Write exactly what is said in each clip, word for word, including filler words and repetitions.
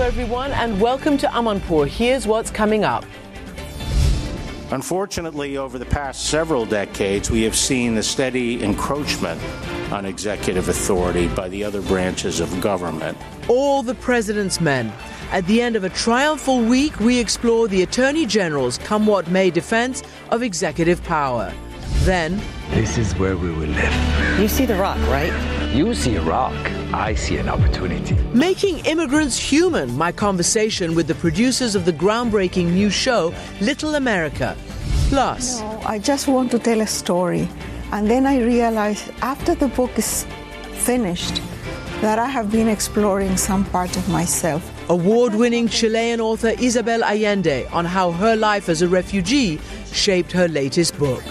everyone, and welcome to Amanpour. Here's what's coming up. Unfortunately, over the past several decades, we have seen the steady encroachment on executive authority by the other branches of government. All the president's men. At the end of a triumphal week, we explore the Attorney General's come what may defense of executive power. Then, this is where we will live. You see the rock, right? You see a rock. I see an opportunity. Making Immigrants Human, my conversation with the producers of the groundbreaking new show, Little America. Plus, no, I just want to tell a story. And then I realized after the book is finished that I have been exploring some part of myself. Award-winning Chilean author Isabel Allende on how her life as a refugee shaped her latest book.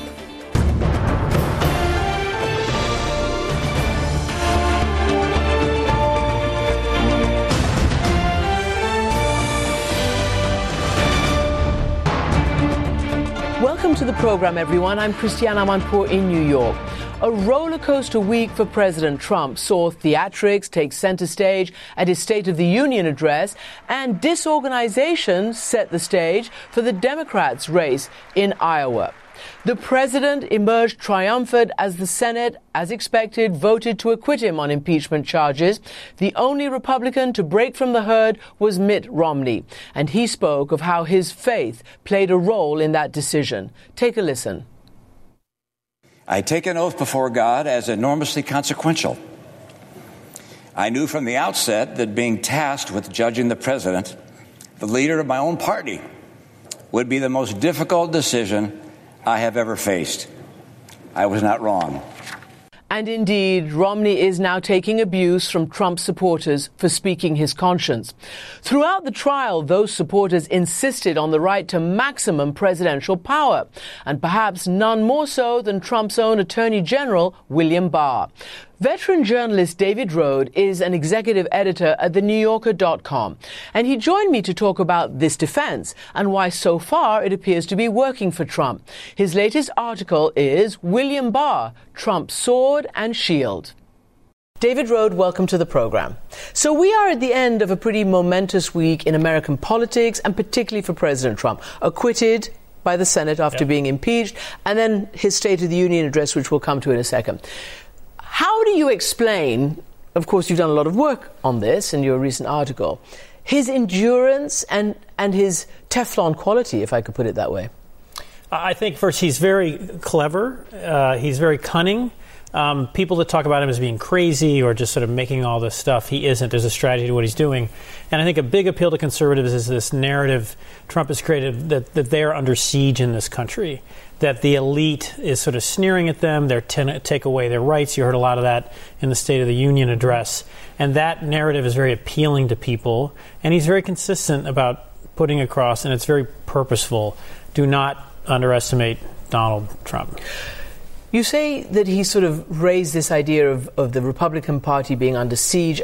Welcome to the program, everyone. I'm Christiane Amanpour in New York. A roller coaster week for President Trump saw theatrics take center stage at his State of the Union address, and disorganization set the stage for the Democrats' race in Iowa. The president emerged triumphant as the Senate, as expected, voted to acquit him on impeachment charges. The only Republican to break from the herd was Mitt Romney, and he spoke of how his faith played a role in that decision. Take a listen. I take an oath before God as enormously consequential. I knew from the outset that being tasked with judging the president, the leader of my own party, would be the most difficult decision I have ever faced. I was not wrong. And indeed, Romney is now taking abuse from Trump supporters for speaking his conscience. Throughout the trial, those supporters insisted on the right to maximum presidential power, and perhaps none more so than Trump's own Attorney General, William Barr. Veteran journalist David Rohde is an executive editor at the new yorker dot com, and he joined me to talk about this defense and why so far it appears to be working for Trump. His latest article is William Barr, Trump's Sword and Shield. David Rohde, welcome to the program. So we are at the end of a pretty momentous week in American politics, and particularly for President Trump. Acquitted by the Senate after yep. being impeached, and then his State of the Union address, which we'll come to in a second. How do you explain, of course you've done a lot of work on this in your recent article, his endurance and, and his Teflon quality, if I could put it that way? I think, first, he's very clever. Uh, he's very cunning. Um, people that talk about him as being crazy or just sort of making all this stuff, he isn't. There's a strategy to what he's doing. And I think a big appeal to conservatives is this narrative Trump has created that, that they're under siege in this country, that the elite is sort of sneering at them, they're to take away their rights. You heard a lot of that in the State of the Union address. And that narrative is very appealing to people. And he's very consistent about putting across, and it's very purposeful. Do not underestimate Donald Trump. You say that he sort of raised this idea of, of the Republican Party being under siege.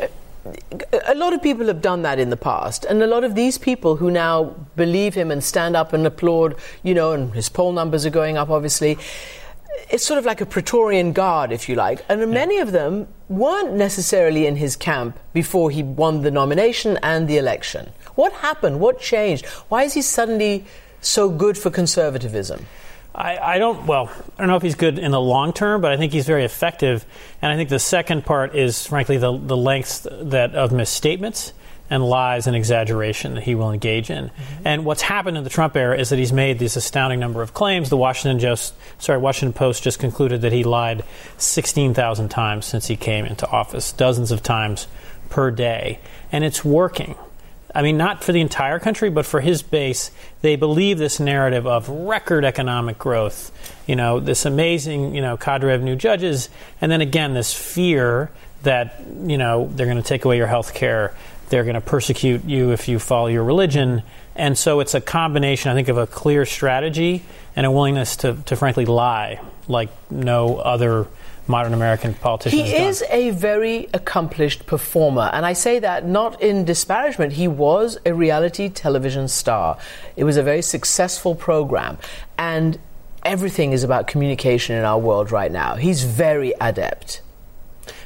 A lot of people have done that in the past, and a lot of these people who now believe him and stand up and applaud, you know, and his poll numbers are going up, obviously. It's sort of like a Praetorian Guard, if you like, and many of them weren't necessarily in his camp before he won the nomination and the election. What happened? What changed? Why is he suddenly so good for conservatism? I, I don't, well, I don't know if he's good in the long term, but I think he's very effective. And I think the second part is, frankly, the, the lengths that of misstatements and lies and exaggeration that he will engage in. Mm-hmm. And what's happened in the Trump era is that he's made this astounding number of claims. The Washington just, sorry, Washington Post just concluded that he lied sixteen thousand times since he came into office, dozens of times per day. And it's working. I mean, not for the entire country, but for his base. They believe this narrative of record economic growth, you know, this amazing, you know, cadre of new judges, and then again, this fear that, you know, they're going to take away your health care, they're going to persecute you if you follow your religion. And so it's a combination, I think, of a clear strategy and a willingness to, to frankly, lie like no other modern American politician He is done. a very accomplished performer, and I say that not in disparagement. He was a reality television star. It was a very successful program, and everything is about communication in our world right now. He's very adept.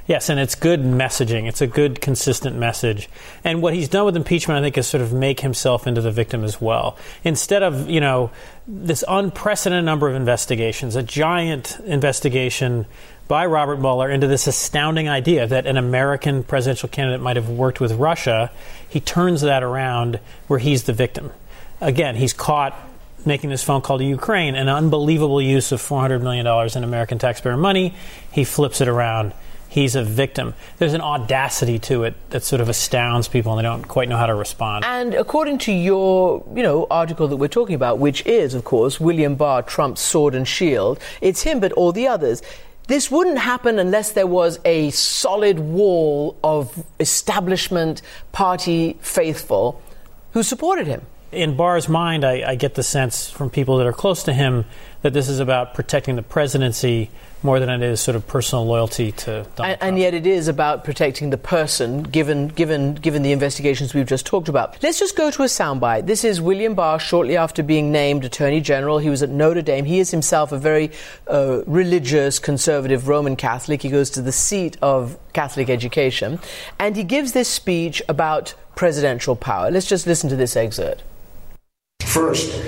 Yes, and it's good messaging. It's a good, consistent message. And what he's done with impeachment, I think, is sort of make himself into the victim as well. Instead of, you know, this unprecedented number of investigations, a giant investigation by Robert Mueller into this astounding idea that an American presidential candidate might have worked with Russia, he turns that around where he's the victim. Again, he's caught making this phone call to Ukraine, an unbelievable use of four hundred million dollars in American taxpayer money. He flips it around. He's a victim. There's an audacity to it that sort of astounds people, and they don't quite know how to respond. And according to your, you know, article that we're talking about, which is, of course, William Barr, Trump's sword and shield, it's him, but all the others. This wouldn't happen unless there was a solid wall of establishment party faithful who supported him. In Barr's mind, I, I get the sense from people that are close to him that this is about protecting the presidency more than it is sort of personal loyalty to Donald Trump. And, and yet it is about protecting the person, given given given the investigations we've just talked about. Let's just go to a soundbite. This is William Barr shortly after being named Attorney General. He was at Notre Dame. He is himself a very uh, religious, conservative Roman Catholic. He goes to the seat of Catholic education. And he gives this speech about presidential power. Let's just listen to this excerpt. First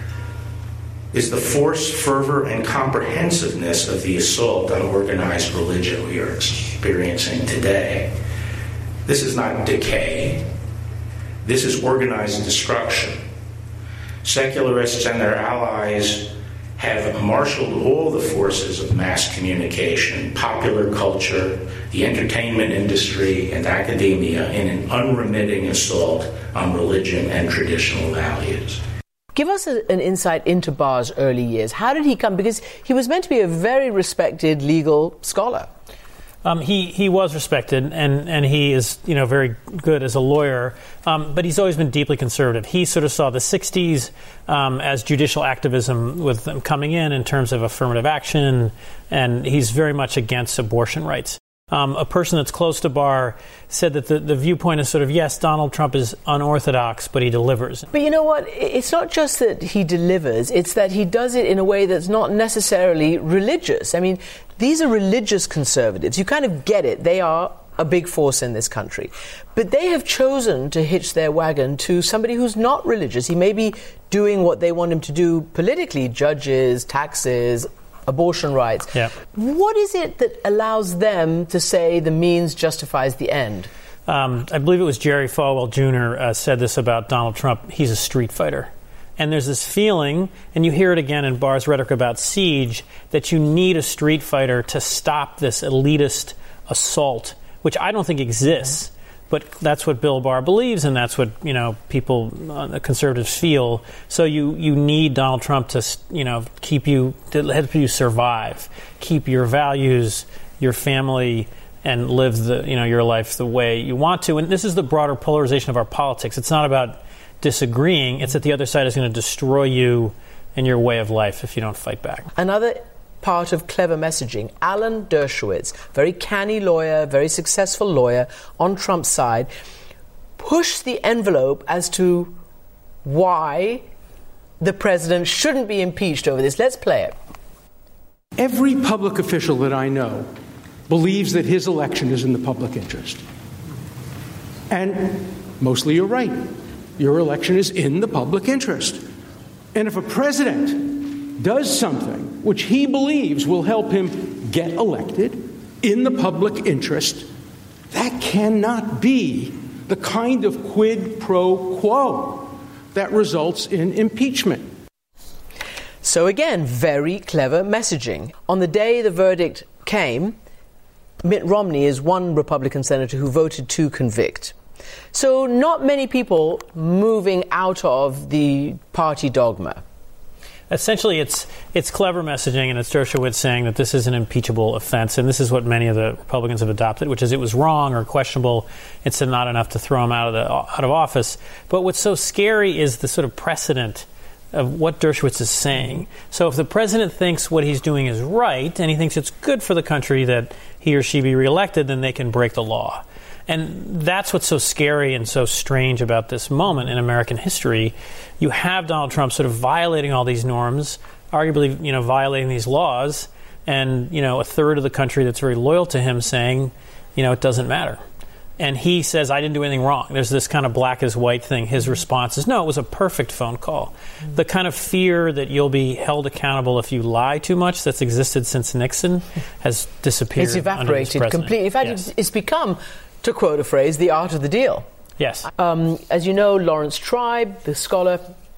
is the force, fervor, and comprehensiveness of the assault on organized religion we are experiencing today. This is not decay. This is organized destruction. Secularists and their allies have marshaled all the forces of mass communication, popular culture, the entertainment industry, and academia in an unremitting assault on religion and traditional values. Give us a, an insight into Barr's early years. How did he come? Because he was meant to be a very respected legal scholar. Um, he he was respected, and, and he is, you know, very good as a lawyer, um, but he's always been deeply conservative. He sort of saw the sixties um, as judicial activism with them coming in in terms of affirmative action, and he's very much against abortion rights. Um, a person that's close to Barr said that the, the viewpoint is sort of, yes, Donald Trump is unorthodox, but he delivers. But you know what? It's not just that he delivers. It's that he does it in a way that's not necessarily religious. I mean, these are religious conservatives. You kind of get it. They are a big force in this country. But they have chosen to hitch their wagon to somebody who's not religious. He may be doing what they want him to do politically, judges, taxes, abortion rights. Yeah. What is it that allows them to say the means justifies the end? Um, I believe it was Jerry Falwell Junior Uh, said this about Donald Trump. He's a street fighter. And there's this feeling, and you hear it again in Barr's rhetoric about siege, that you need a street fighter to stop this elitist assault, which I don't think exists. But that's what Bill Barr believes, and that's what, you know, people, uh, conservatives feel. So you, you need Donald Trump to, you know, keep you, to help you survive, keep your values, your family, and live the, you know, your life the way you want to. And this is the broader polarization of our politics. It's not about disagreeing. It's that the other side is going to destroy you and your way of life if you don't fight back. Another part of clever messaging. Alan Dershowitz, very canny lawyer, very successful lawyer on Trump's side, pushed the envelope as to why the president shouldn't be impeached over this. Let's play it. Every public official that I know believes that his election is in the public interest. And mostly you're right. Your election is in the public interest. And if a president does something which he believes will help him get elected in the public interest, that cannot be the kind of quid pro quo that results in impeachment. So again, very clever messaging. On the day the verdict came, Mitt Romney is one Republican senator who voted to convict. So not many people moving out of the party dogma. Essentially, it's it's clever messaging, and it's Dershowitz saying that this is an impeachable offense, and this is what many of the Republicans have adopted, which is it was wrong or questionable. It's not enough to throw him out of the out of office. But what's so scary is the sort of precedent of what Dershowitz is saying. So if the president thinks what he's doing is right, and he thinks it's good for the country that he or she be reelected, then they can break the law. And that's what's so scary and so strange about this moment in American history. You have Donald Trump sort of violating all these norms, arguably, you know, violating these laws, and, you know, a third of the country that's very loyal to him saying, you know, it doesn't matter. And he says, I didn't do anything wrong. There's this kind of black as white thing. His response is, no, it was a perfect phone call. Mm-hmm. The kind of fear that you'll be held accountable if you lie too much that's existed since Nixon has disappeared. It's evaporated completely. In fact, yes. it's become, to quote a phrase, the art of the deal. Yes. Um, as you know, Lawrence Tribe, the scholar,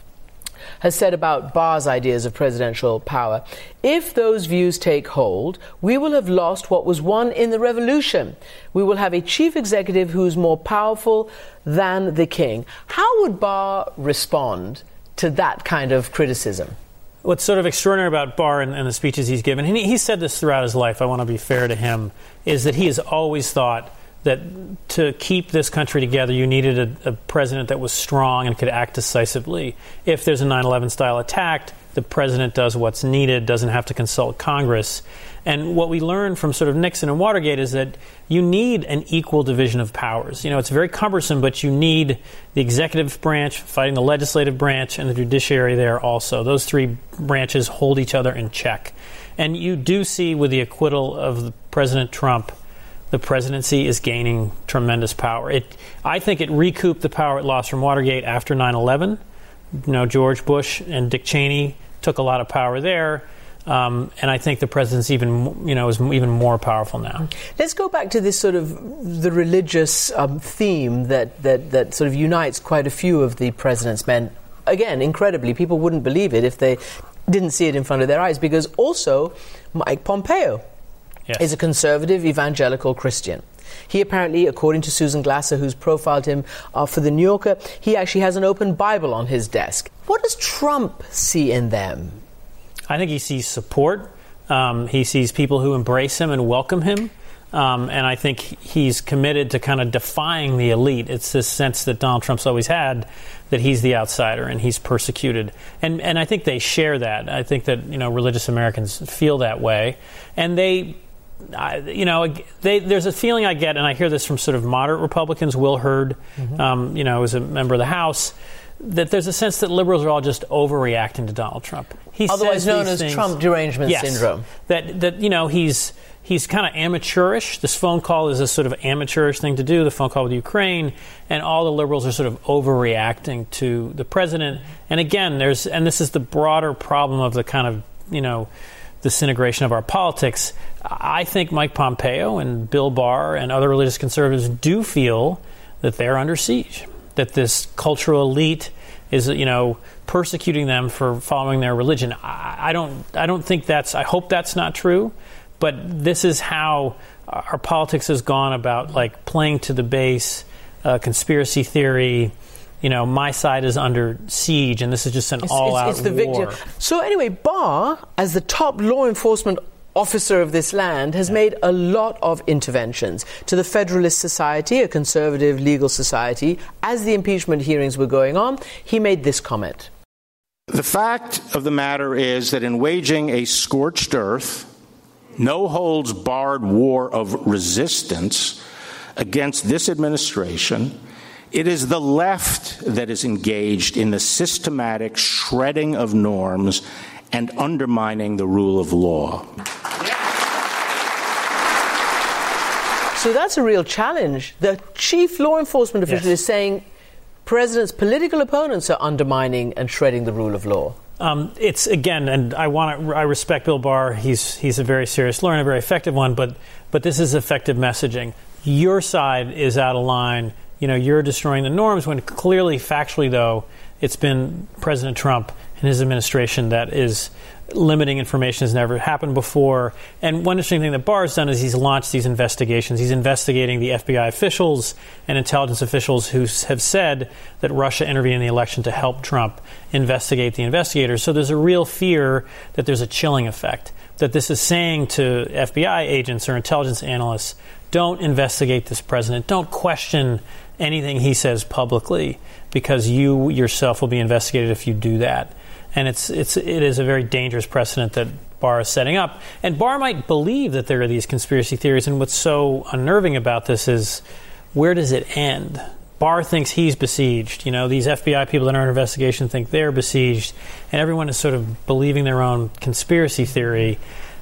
has said about Barr's ideas of presidential power, if those views take hold, we will have lost what was won in the revolution. We will have a chief executive who's more powerful than the king. How would Barr respond to that kind of criticism? What's sort of extraordinary about Barr and, and the speeches he's given, and he, he said this throughout his life, I want to be fair to him, is that he has always thought that to keep this country together, you needed a, a president that was strong and could act decisively. If there's a nine eleven style attack, the president does what's needed, doesn't have to consult Congress. And what we learned from sort of Nixon and Watergate is that you need an equal division of powers. You know, it's very cumbersome, but you need the executive branch fighting the legislative branch and the judiciary there also. Those three branches hold each other in check. And you do see with the acquittal of President Trump, the presidency is gaining tremendous power. It, I think it recouped the power it lost from Watergate after nine eleven. You know, George Bush and Dick Cheney took a lot of power there. Um, and I think the presidency even, you know, is even more powerful now. Let's go back to this sort of the religious um, theme that, that, that sort of unites quite a few of the president's men. Again, incredibly, people wouldn't believe it if they didn't see it in front of their eyes, because also Mike Pompeo Yes. is a conservative evangelical Christian. He apparently, according to Susan Glasser, who's profiled him uh, for The New Yorker, he actually has an open Bible on his desk. What does Trump see in them? I think he sees support. Um, he sees people who embrace him and welcome him. Um, and I think he's committed to kind of defying the elite. It's this sense that Donald Trump's always had, that he's the outsider and he's persecuted. And and I think they share that. I think that, you know, religious Americans feel that way. And they... I, you know, they, there's a feeling I get, and I hear this from sort of moderate Republicans. Will Hurd, mm-hmm. um, you know, is a member of the House, that there's a sense that liberals are all just overreacting to Donald Trump. He Otherwise says known as things, Trump derangement yes, syndrome. That that you know he's he's kind of amateurish. This phone call is a sort of amateurish thing to do. The phone call with Ukraine, and all the liberals are sort of overreacting to the president. And again, there's and this is the broader problem of the kind of you know. disintegration of our politics. I think Mike Pompeo and Bill Barr and other religious conservatives do feel that they're under siege, that this cultural elite is, you know, persecuting them for following their religion. I, I don't, I don't think that's. I hope that's not true, but this is how our politics has gone about, like playing to the base, uh, conspiracy theory. You know, my side is under siege, and this is just an it's, all-out it's, it's the war. Victim. So anyway, Barr, as the top law enforcement officer of this land, has yeah. made a lot of interventions to the Federalist Society, a conservative legal society. As the impeachment hearings were going on, he made this comment. The fact of the matter is that in waging a scorched earth, no-holds-barred war of resistance against this administration, it is the left that is engaged in the systematic shredding of norms and undermining the rule of law. So that's a real challenge. The chief law enforcement official yes. is saying president's political opponents are undermining and shredding the rule of law. Um, it's again, and I want to. I respect Bill Barr. He's he's a very serious lawyer and a very effective one. But but this is effective messaging. Your side is out of line. You know, you're destroying the norms, when clearly, factually, though, it's been President Trump and his administration that is limiting information has never happened before. And one interesting thing that Barr has done is he's launched these investigations. He's investigating the F B I officials and intelligence officials who have said that Russia intervened in the election to help Trump investigate the investigators. So there's a real fear that there's a chilling effect, that this is saying to F B I agents or intelligence analysts, don't investigate this president. Don't question anything he says publicly, because you yourself will be investigated if you do that. And it's it's it is a very dangerous precedent that Barr is setting up. And Barr might believe that there are these conspiracy theories, and what's so unnerving about this is, where does it end? Barr thinks he's besieged. You know, these F B I people that are under investigation think they're besieged, and everyone is sort of believing their own conspiracy theory.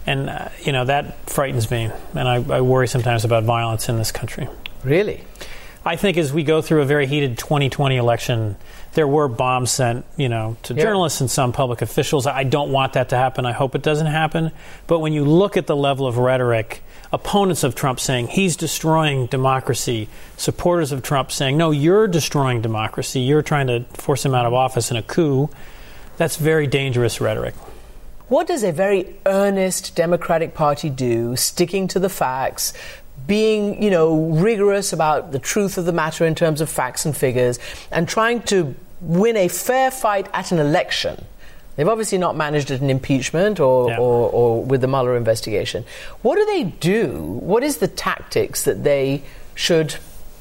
And, uh, you know, that frightens me. And I, I worry sometimes about violence in this country. Really? I think as we go through a very heated twenty twenty election, there were bombs sent, you know, to yeah. journalists and some public officials. I don't want that to happen. I hope it doesn't happen. But when you look at the level of rhetoric, opponents of Trump saying he's destroying democracy, supporters of Trump saying, no, you're destroying democracy, you're trying to force him out of office in a coup, that's very dangerous rhetoric. What does a very earnest Democratic Party do, sticking to the facts, being, you know, rigorous about the truth of the matter in terms of facts and figures, and trying to win a fair fight at an election? They've obviously not managed at an impeachment or, yeah. or, or with the Mueller investigation. What do they do? What is the tactics that they should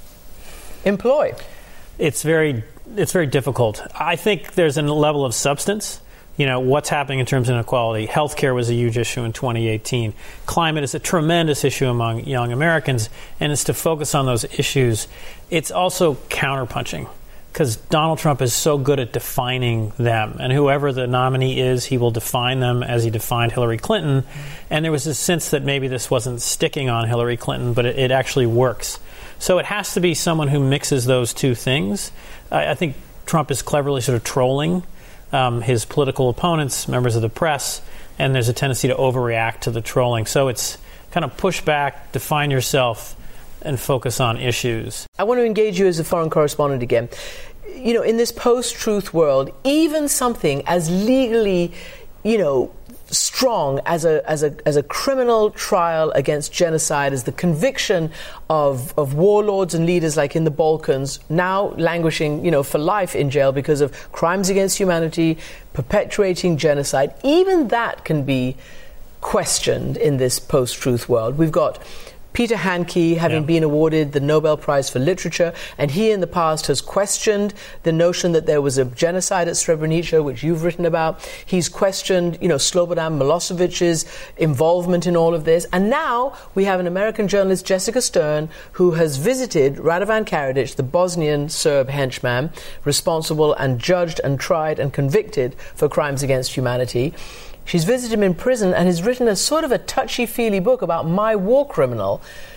employ? It's very, it's very difficult. I think there's a level of substance. You know, what's happening in terms of inequality. Healthcare was a huge issue in twenty eighteen. Climate is a tremendous issue among young Americans, and it's to focus on those issues. It's also counterpunching, because Donald Trump is so good at defining them. And whoever the nominee is, he will define them as he defined Hillary Clinton. And there was a sense that maybe this wasn't sticking on Hillary Clinton, but it, it actually works. So it has to be someone who mixes those two things. I, I think Trump is cleverly sort of trolling um, his political opponents, members of the press, and there's a tendency to overreact to the trolling. So it's kind of push back, define yourself, and focus on issues. I want to engage you as a foreign correspondent again. You know, in this post-truth world, even something as legally, you know, strong as a as a as a criminal trial against genocide, as the conviction of of warlords and leaders like in the Balkans, now languishing, you know, for life in jail because of crimes against humanity, perpetuating genocide, even that can be questioned in this post-truth world. We've got Peter Handke having yeah. been awarded the Nobel Prize for Literature, and he in the past has questioned the notion that there was a genocide at Srebrenica, which you've written about. He's questioned, you know, Slobodan Milosevic's involvement in all of this. And now we have an American journalist, Jessica Stern, who has visited Radovan Karadzic, the Bosnian Serb henchman, responsible and judged and tried and convicted for crimes against humanity. She's visited him in prison and has written a sort of a touchy-feely book about my war criminal.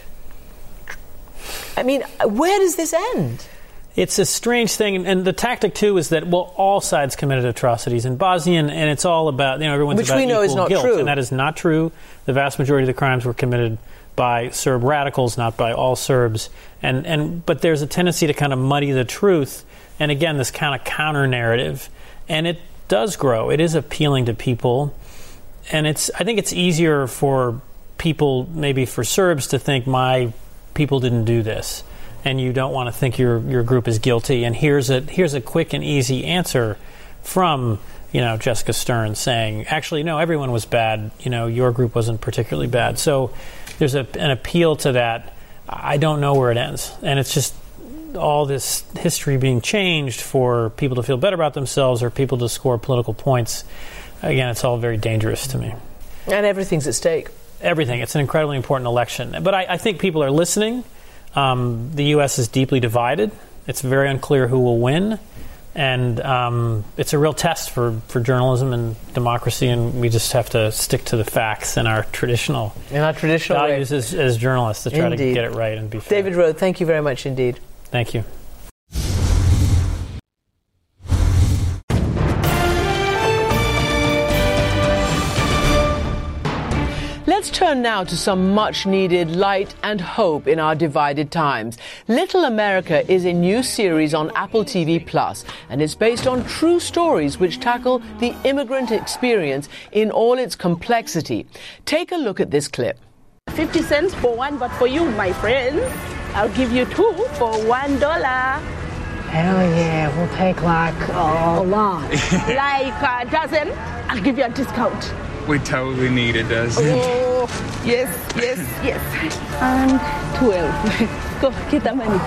I mean, where does this end? It's a strange thing, and the tactic, too, is that, well, all sides committed atrocities in Bosnia, and it's all about, you know, everyone's Which about we know equal is not guilt, true. And that is not true. The vast majority of the crimes were committed by Serb radicals, not by all Serbs. And, and but there's a tendency to kind of muddy the truth, and again, this kind of counter-narrative. And it does grow. It is appealing to people. And it's I think it's easier for people, maybe for Serbs, to think my people didn't do this. And you don't want to think your your group is guilty. And here's a here's a quick and easy answer from, you know, Jessica Stern saying, actually, no, everyone was bad. You know, your group wasn't particularly bad. So there's a, an appeal to that. I don't know where it ends. And it's just all this history being changed for people to feel better about themselves or people to score political points. Again, it's all very dangerous to me. And everything's at stake. Everything. It's an incredibly important election. But I, I think people are listening. Um, the U S is deeply divided. It's very unclear who will win. And um, it's a real test for, for journalism and democracy, and we just have to stick to the facts and our traditional, in our traditional values as, as journalists to try Indeed. to get it right and be fair. David Roth, thank you very much indeed. Thank you. Let's turn now to some much-needed light and hope in our divided times. Little America is a new series on Apple T V Plus, and it's based on true stories which tackle the immigrant experience in all its complexity. Take a look at this clip. fifty cents for one, but for you, my friend, I'll give you two for one dollar. Hell yeah, we'll take like uh, a lot. Like a dozen, I'll give you a discount. We totally need a dozen. Oh, yes, yes, yes. And twelve. Go, get that money.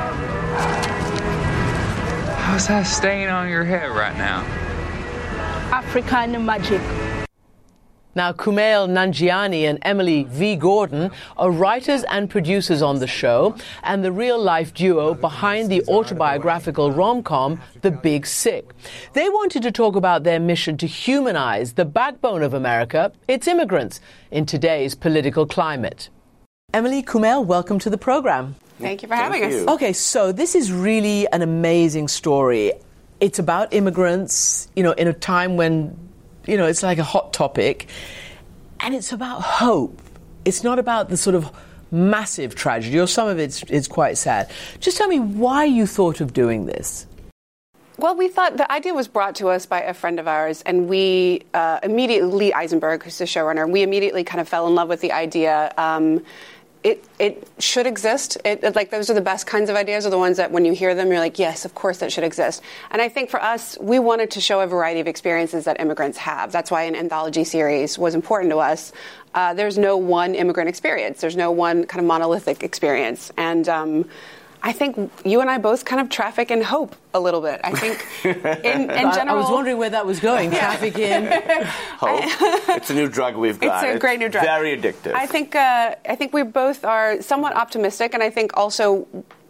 How's that stain on your head right now? African magic. Now, Kumail Nanjiani and Emily V. Gordon are writers and producers on the show and the real-life duo behind the autobiographical rom-com The Big Sick. They wanted to talk about their mission to humanize the backbone of America, its immigrants, in today's political climate. Emily, Kumail, welcome to the program. Thank you for having Thank us. you. Okay, so this is really an amazing story. It's about immigrants, you know, in a time when, you know, it's like a hot topic. And it's about hope. It's not about the sort of massive tragedy, or some of it's, it's quite sad. Just tell me why you thought of doing this. Well, we thought the idea was brought to us by a friend of ours, and we uh, immediately, Lee Eisenberg, who's the showrunner, we immediately kind of fell in love with the idea. Um, It it should exist. It, it, like those are the best kinds of ideas, are the ones that when you hear them, you're like, yes, of course that should exist. And I think for us, we wanted to show a variety of experiences that immigrants have. That's why an anthology series was important to us. Uh, there's no one immigrant experience. There's no one kind of monolithic experience. And um, I think you and I both kind of traffic in hope a little bit. I think in, in general... I was wondering where that was going, traffic in... Hope. It's a new drug we've got. It's a great new drug. Very addictive. I think, uh, I think we both are somewhat optimistic, and I think also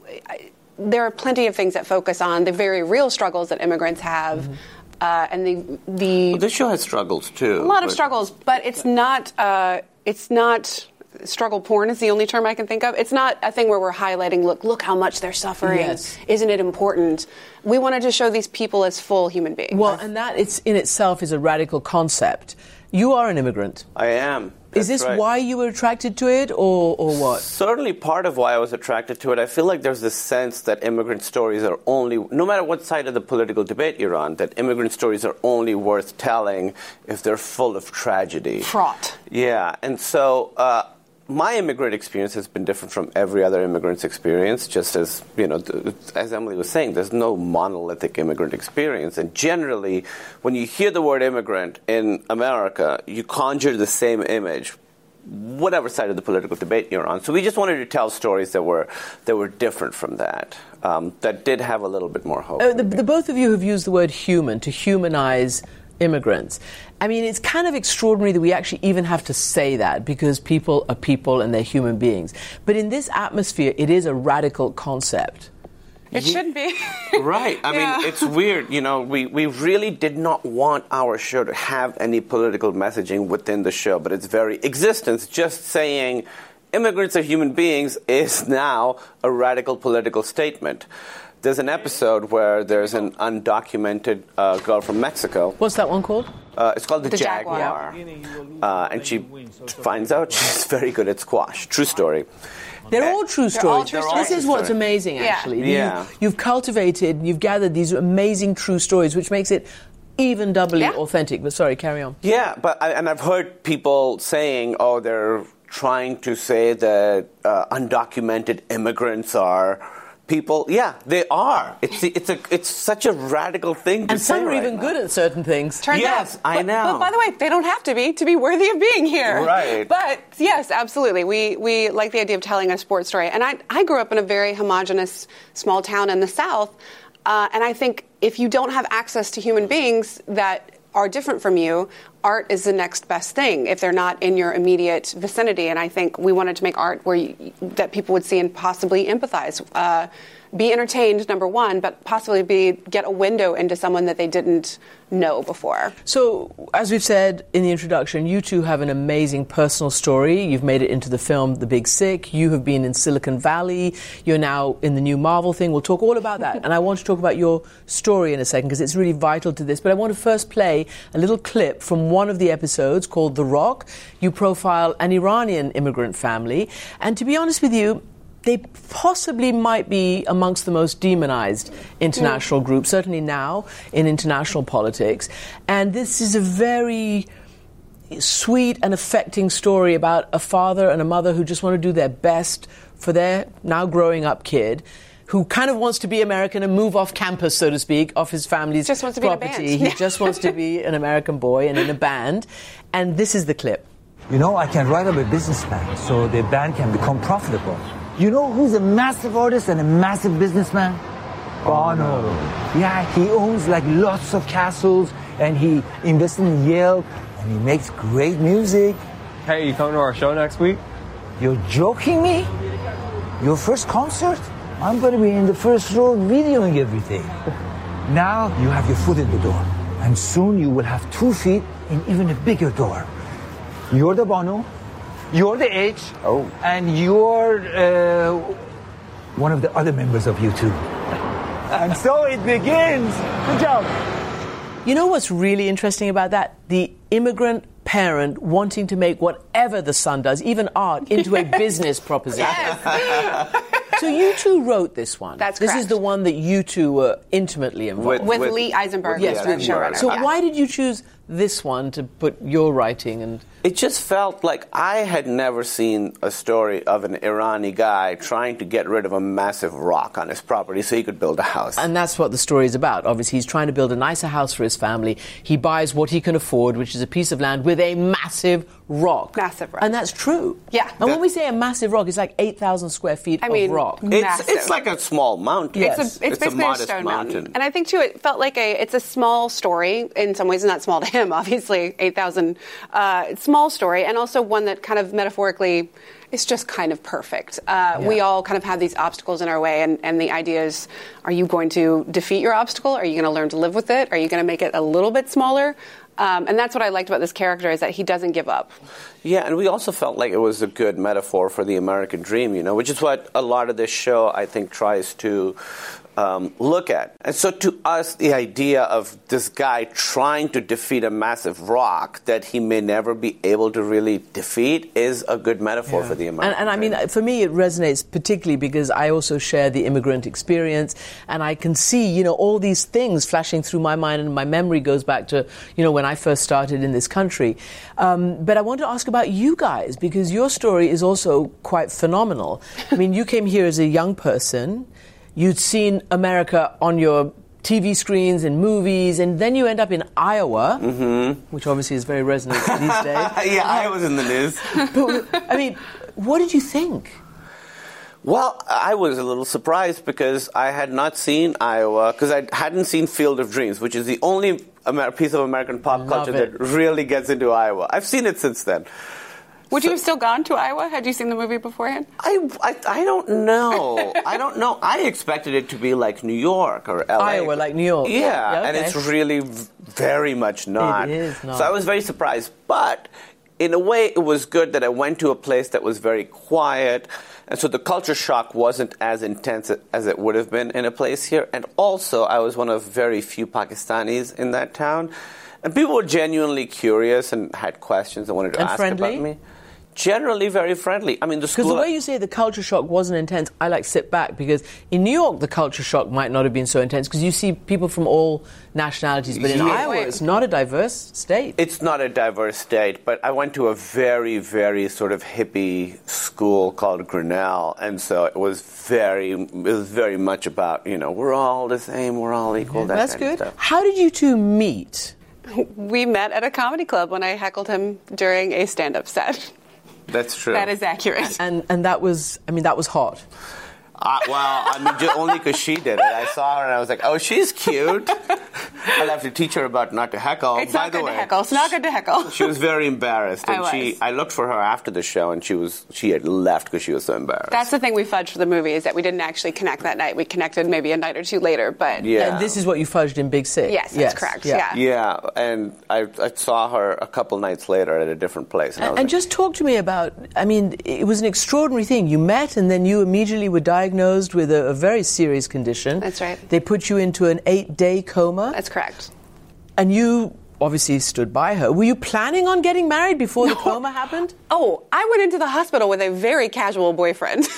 there are plenty of things that focus on the very real struggles that immigrants have. Mm-hmm. Uh, and the... the well, this show has struggles, too. A lot of struggles, but it's not... Uh, it's not... Struggle porn is the only term I can think of. It's not a thing where we're highlighting, look, look how much they're suffering. Yes. Isn't it important? We wanted to show these people as full human beings. Well, and that it's in itself is a radical concept. You are an immigrant. I am. Is this right. why you were attracted to it, or, or what? Certainly part of why I was attracted to it. I feel like there's this sense that immigrant stories are only, no matter what side of the political debate you're on, that immigrant stories are only worth telling if they're full of tragedy. Fraught. Yeah, and so... Uh, My immigrant experience has been different from every other immigrant's experience, just as, you know, as Emily was saying, there's no monolithic immigrant experience. And generally, when you hear the word immigrant in America, you conjure the same image, whatever side of the political debate you're on. So we just wanted to tell stories that were that were different from that, um, that did have a little bit more hope. Uh, the, the both of you have used the word human, to humanize immigrants. I mean, it's kind of extraordinary that we actually even have to say that, because people are people and they're human beings. But in this atmosphere, it is a radical concept. It yeah. should be. Right. I yeah. mean, it's weird. You know, we, we really did not want our show to have any political messaging within the show, but its very existence, just saying immigrants are human beings, is now a radical political statement. There's an episode where there's an undocumented uh, girl from Mexico. What's that one called? Uh, it's called The, the Jaguar. Jaguar. Uh, and she finds out she's very good at squash. True story. They're all true They're stories. all true stories. This is what's amazing, actually. Yeah. yeah. You, you've cultivated, you've gathered these amazing true stories, which makes it even doubly yeah. authentic. But sorry, carry on. Yeah, but I, and I've heard people saying, oh, they're trying to say that uh, undocumented immigrants are... people, yeah, they are. It's it's a it's such a radical thing to and say. And some are right even now. good at certain things. Turns yes, out. I but, know. But by the way, they don't have to be to be worthy of being here. Right. But yes, absolutely. We we like the idea of telling a sports story. And I I grew up in a very homogenous small town in the South, uh, and I think if you don't have access to human beings that are different from you, art is the next best thing if they're not in your immediate vicinity. And I think we wanted to make art where you, that people would see and possibly empathize. Uh, be entertained, number one, but possibly be get a window into someone that they didn't know before. So, as we've said in the introduction, you two have an amazing personal story. You've made it into the film The Big Sick. You have been in Silicon Valley. You're now in the new Marvel thing. We'll talk all about that. And I want to talk about your story in a second, because it's really vital to this. But I want to first play a little clip from one of the episodes called The Rock. You profile an Iranian immigrant family. And to be honest with you, they possibly might be amongst the most demonized international mm. groups, certainly now in international politics. And this is a very sweet and affecting story about a father and a mother who just want to do their best for their now growing up kid, who kind of wants to be American and move off campus, so to speak, off his family's just wants to property. Be in a band. He just wants to be an American boy and in a band. And this is the clip. You know, I can write up a business plan so the band can become profitable. You know who's a massive artist and a massive businessman? Bono. Yeah, he owns like lots of castles and he invested in Yale. and he makes great music. Hey, you coming to our show next week? You're joking me? Your first concert? I'm going to be in the first row videoing everything. Now you have your foot in the door, and soon you will have two feet in even a bigger door. You're the Bono, you're the H, oh. and you're uh, one of the other members of U two. And so it begins. Good job. You know what's really interesting about that? The immigrant parent wanting to make whatever the son does, even art, into a business proposition. Yes. So you two wrote this one. That's This correct. is the one that you two were intimately involved With, with Lee Eisenberg, yes, the with showrunner. So Yeah. why did you choose this one to put your writing and... It just felt like I had never seen a story of an Irani guy trying to get rid of a massive rock on his property so he could build a house. And that's what the story is about. Obviously, he's trying to build a nicer house for his family. He buys what he can afford, which is a piece of land with a massive rock. Massive rock. And that's true. Yeah. And when we say a massive rock, it's like eight thousand square feet I of mean, rock. It's, it's like a small mountain. Yes. It's, a, it's, It's a basically a, modest stone mountain. mountain. And I think, too, it felt like a, it's a small story. In some ways, not small to him, obviously, eight thousand. Uh, small story, and also one that kind of metaphorically is just kind of perfect. Uh, Yeah. We all kind of have these obstacles in our way, and, and the idea is, are you going to defeat your obstacle? Are you going to learn to live with it? Are you going to make it a little bit smaller? Um, and that's what I liked about this character, is that he doesn't give up. Yeah, and we also felt like it was a good metaphor for the American dream, you know, which is what a lot of this show, I think, tries to um, look at. And so to us, the idea of this guy trying to defeat a massive rock that he may never be able to really defeat is a good metaphor Yeah. for the American And, and I dream. mean, for me, it resonates particularly because I also share the immigrant experience, and I can see, you know, all these things flashing through my mind, and my memory goes back to, you know, when I first started in this country. Um, but I want to ask about you guys, because your story is also quite phenomenal. I mean, you came here as a young person, you'd seen America on your T V screens and movies, and then you end up in Iowa, mm-hmm. which obviously is very resonant these days. Yeah, Iowa's in the news. But, I mean, what did you think? Well, I was a little surprised because I had not seen Iowa, because I hadn't seen Field of Dreams, which is the only Amer- piece of American pop Love culture it. that really gets into Iowa. I've seen it since then. Would you have still gone to Iowa had you seen the movie beforehand? I, I, I don't know. I don't know. I expected it to be like New York or L A. Iowa, like New York. Yeah, Yeah, and okay. it's really v- very much not. It is not. So I was very surprised. But in a way, it was good that I went to a place that was very quiet. And so the culture shock wasn't as intense as it would have been in a place here. And also, I was one of very few Pakistanis in that town. And people were genuinely curious and had questions and wanted to And ask friendly? about me. Generally very friendly. I mean, the Because school... the way you say the culture shock wasn't intense, I like sit back, because in New York the culture shock might not have been so intense because you see people from all nationalities, but in Yeah. Iowa it's not a diverse state. It's not a diverse state, but I went to a very, very sort of hippie school called Grinnell, and so it was very, it was very much about, you know, we're all the same, we're all equal. Yeah, that that's kind of good. stuff. How did you two meet? We met at a comedy club when I heckled him during a stand-up set. That's true. That is accurate. And and that was, I mean, that was hot. Uh, well, I mean, ju- only because she did it. I saw her and I was like, oh, she's cute. I'll have to teach her about not to heckle. It's By not the good way, to heckle. It's not good to heckle. She was very embarrassed, and I she. was. I looked for her after the show, and she was. She had left because she was so embarrassed. That's the thing we fudged for the movie, is that we didn't actually connect that night. We connected maybe a night or two later, but... Yeah. And this is what you fudged in Big Sick. Yes, that's correct, yeah. Yeah, and I, I saw her a couple nights later at a different place. And, I was And like, just talk to me about, I mean, it was an extraordinary thing. You met and then you immediately were diagnosed with a, a very serious condition. That's right. They put you into an eight-day coma. That's correct. And you obviously stood by her. Were you planning on getting married before the coma happened? Oh, I went into the hospital with a very casual boyfriend.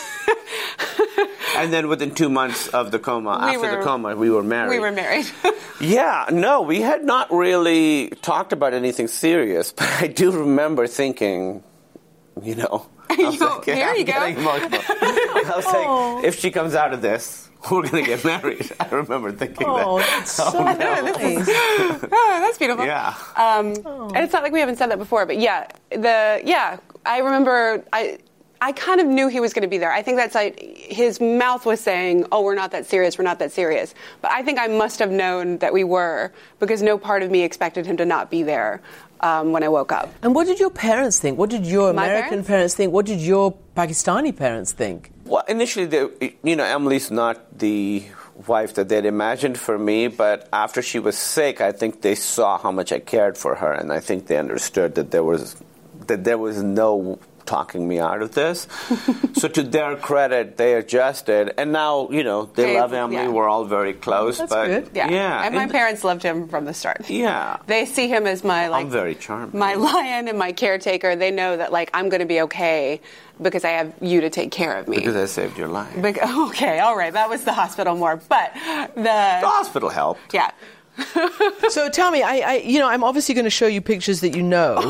and then within two months of the coma, We after were- the coma, we were married. We were married. Yeah, no, we had not really talked about anything serious, but I do remember thinking, you know, I was You- like, here I'm you go. getting emotional. I was like, if she comes out of this, we're going to get married. I remember thinking Oh, that. that's so no. nice. Oh, that's beautiful. Yeah. Um, And it's not like we haven't said that before, but yeah, the yeah, I remember I. I kind of knew he was going to be there. I think that's like his mouth was saying, "Oh, we're not that serious. We're not that serious." But I think I must have known that we were, because no part of me expected him to not be there. um, when I woke up. And what did your parents think? What did your My American parents? parents think? What did your Pakistani parents think? Well, initially, they, you know, Emily's not the wife that they'd imagined for me, but after she was sick, I think they saw how much I cared for her, and I think they understood that there was that there was no talking me out of this. So to their credit, they adjusted, and now, you know, they, They- love Emily. yeah. We're all very close. That's but good. Yeah. yeah, And my and- parents loved him from the start. Yeah. They see him as my, like, I'm very charming. my lion and my caretaker. They know that, like, I'm going to be okay because I have you to take care of me. Because I saved your life. Bec- okay, all right. That was the hospital more. But the... The hospital helped. Yeah. So tell me, I, I, you know, I'm obviously going to show you pictures that you know.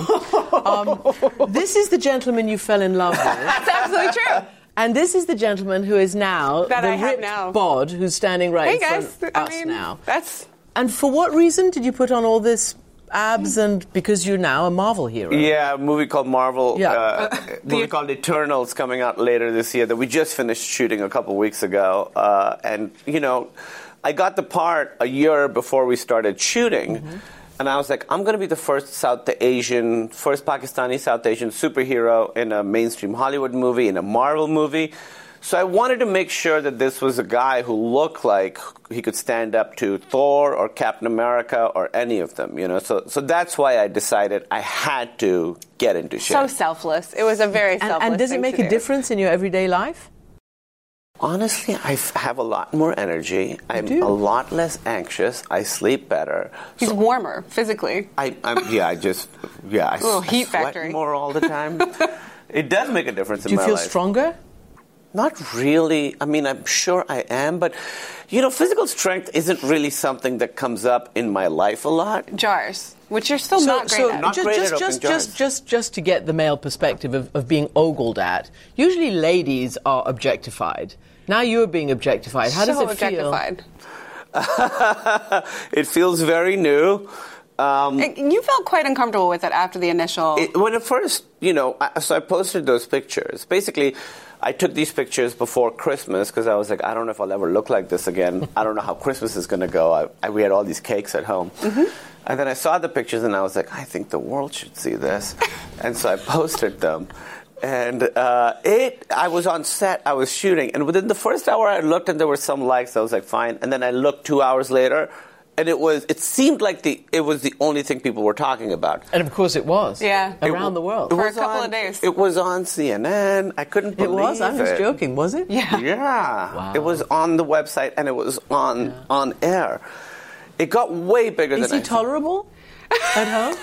Um, this is the gentleman you fell in love with. That's absolutely true. And this is the gentleman who is now That the I have ripped now. bod who's standing right Hey, in guys. front I of us mean, now. that's... And for what reason did you put on all this abs? And because you're now a Marvel hero. Yeah, a movie called Marvel. Yeah. Uh, a movie called Eternals coming out later this year that we just finished shooting a couple weeks ago. Uh, and, you know, I got the part a year before we started shooting. Mm-hmm. And I was like, I'm going to be the first South Asian, first Pakistani South Asian superhero in a mainstream Hollywood movie, in a Marvel movie. So I wanted to make sure that this was a guy who looked like he could stand up to Thor or Captain America or any of them, you know. So so that's why I decided I had to get into shape. So selfless. It was a very And, selfless and does it thing make to a do. difference in your everyday life? Honestly, I f- have a lot more energy. I'm do? a lot less anxious. I sleep better. He's warmer, physically. I, I'm, yeah, I just, yeah, I, s- Little I heat sweat factory. more all the time. It does make a difference Do in you my feel life. stronger? Not really. I mean, I'm sure I am, but, you know, physical strength isn't really something that comes up in my life a lot. Jars, which you're still So, not great so at. Not just, great just, at just, open jars. just, just, just to get the male perspective of, of being ogled at, usually ladies are objectified. Now you're being objectified. How does so it feel? objectified. It feels very new. Um, It- you felt quite uncomfortable with it after the initial... It, when at first, you know, I, so I posted those pictures. Basically, I took these pictures before Christmas because I was like, I don't know if I'll ever look like this again. I don't know how Christmas is going to go. I, I, we had all these cakes at home. Mm-hmm. And then I saw the pictures and I was like, I think the world should see this. And so I posted them. And uh, it, I was on set, I was shooting, and within the first hour I looked and there were some likes. I was like, fine. And then I looked two hours later, and it was, it seemed like the, it was the only thing people were talking about. And of course it was. Yeah. Around It- the world. it For a was couple on- of days. It was on C N N. I couldn't It believe it. was? I'm just joking, was it? Yeah. Yeah. Wow. It was on the website and it was on Yeah. on air. It got way bigger Is than he I tolerable at home?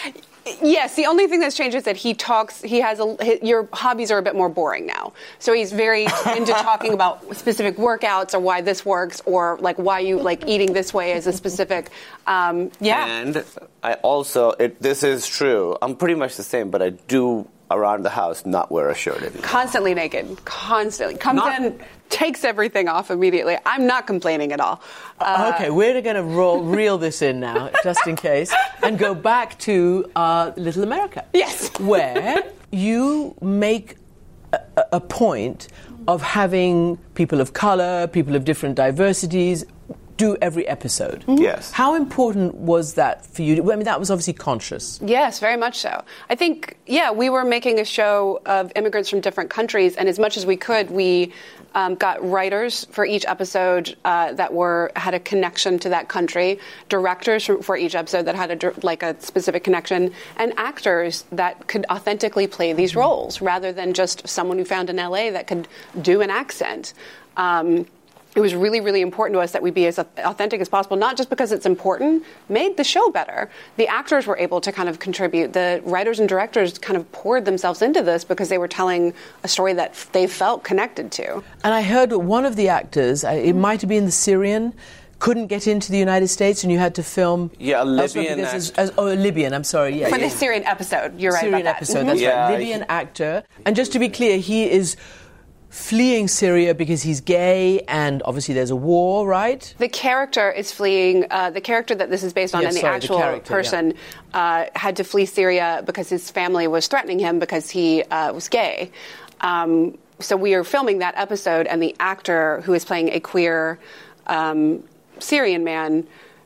Yes, the only thing that's changed is that he talks, he has, a, his, your hobbies are a bit more boring now. So he's very into talking about specific workouts or why this works or like why you like eating this way is a specific, um, yeah. And I also, it, this is true, I'm pretty much the same, but I do around the house not wear a shirt anymore. Constantly naked, constantly. Comes Not- in, takes everything off immediately. I'm not complaining at all. Uh, Okay, we're going to roll, reel this in now, just in case, and go back to uh, Little America. Yes. Where you make a, a point of having people of color, people of different diversities, do every episode. Yes. How important was that for you? I mean, that was obviously conscious. Yes, very much so. I think, yeah, we were making a show of immigrants from different countries, and as much as we could, we um, got writers for each episode uh, that were had a connection to that country, directors for, for each episode that had a dir- like a specific connection, and actors that could authentically play these roles rather than just someone who found in L A that could do an accent. Um, It was really, really important to us that we be as authentic as possible, not just because it's important, made the show better. The actors were able to kind of contribute. The writers and directors kind of poured themselves into this because they were telling a story that they felt connected to. And I heard one of the actors, uh, it might have been the Syrian, couldn't get into the United States and you had to film... Yeah, a elsewhere Libyan because actor. as, as, Oh, a Libyan, I'm sorry, yeah. For yeah. the Syrian episode, you're right Syrian about that. episode, Mhm. that's Yeah, right. Libyan he- actor. And just to be clear, he is fleeing Syria because he's gay and obviously there's a war, right? The character is fleeing. Uh, the character that this is based on, Yeah, and the sorry, the actual character, person, uh, had to flee Syria because his family was threatening him because he uh, was gay. Um, so we are filming that episode, and the actor who is playing a queer um, Syrian man